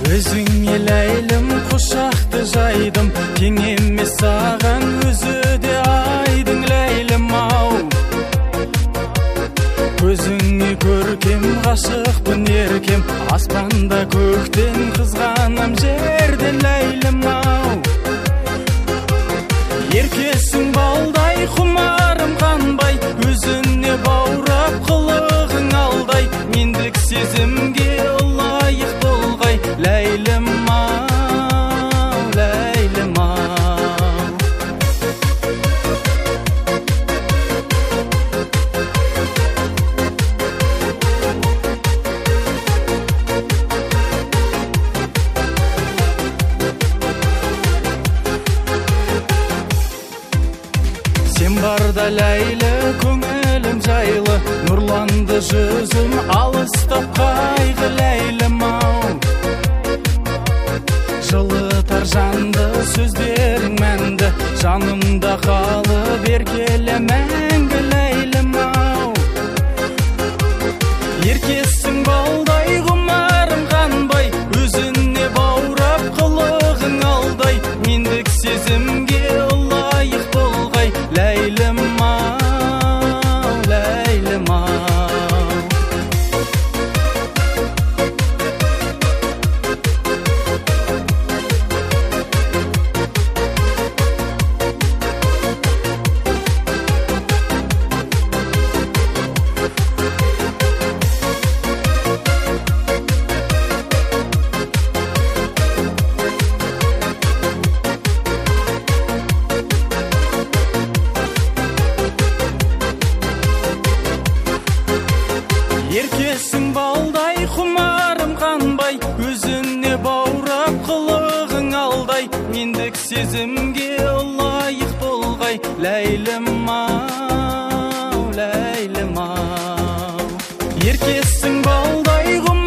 Өзіңе ләйлім құшақты жайдым, тең емес саған өзі де айдың ләйлім ау. Көзіңе көркем, ғашықпын еркем, аспанда көктен қызғанам жерден ләйлім ау. Еркесің балдай, құмарым қанбай, өзіне баурап қылығың алдай, мендік сезімге лайық болғай, ләйлім ау, ләйлім ау. Сен барда ләйлі, көңілім жайлы, нұрланды жүзім, алыстап қайғы ләйлім ау. Жылытар жанды сөздерің мәнді, жанымда қалып еркелі мәңгі ләйлім ау. Еркесің балдай, құмарым қанбай, өзіне баурап қылығың алдай, мендік сезімге лайық болғай, ләйлім ау, ләйлім ау. Еркесің балдай, құмарым қанбай, өзіне баурап қылығың алдай, мендік сезімге лайық болғай, ләйлім ау, ләйлім ау. Еркесің балдай,